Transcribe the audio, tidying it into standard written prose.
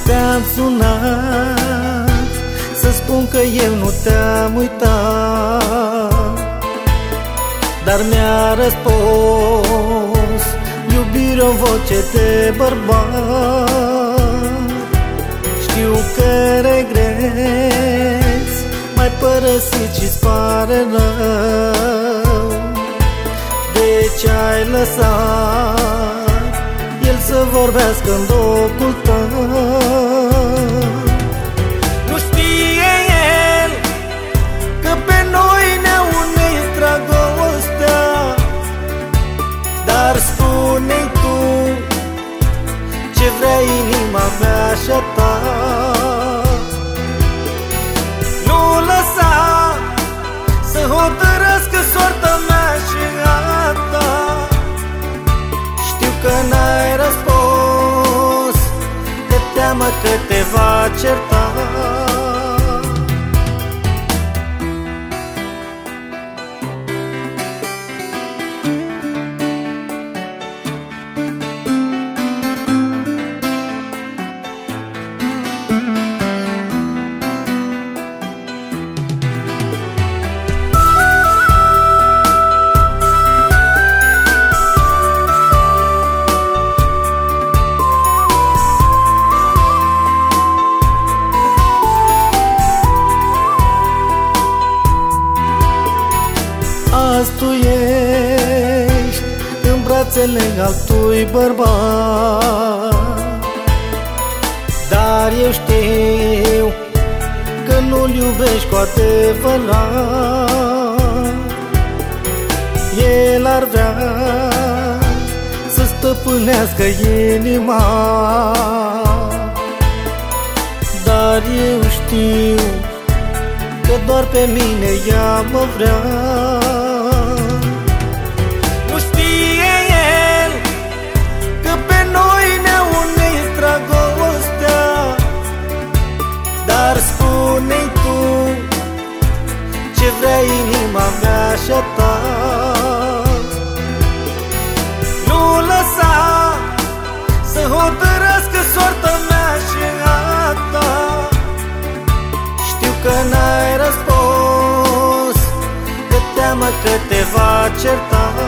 Te-am sunat să spun că eu nu te-am uitat, dar mi-a răspuns iubire o voce de bărbat. Știu că regreți, m-ai părăsit și-ți pare rău. De ce ai lăsat el să vorbească în locul tău? Nu știe el că pe noi ne-a unit dragostea, dar spune-i tu ce vrea inima mea și a ta. Nu lăsa să hotărăscă soarta mea și a ta. Știu că n-ai răspuns, de teamă că te va certa. Azi tu ești în brațele altui bărbat, dar eu știu că nu-l iubești cu adevărat. El ar vrea să stăpânească inima, dar eu știu că doar pe mine ea mă vrea. Nu știe el că pe noi ne-a unit dragostea, dar spune-i tu ce vrea inima mea și a ta. Nu lăsa să hotărăscă soarta mea și a ta. Știu că n-ai răspuns, de teamă că te va certa.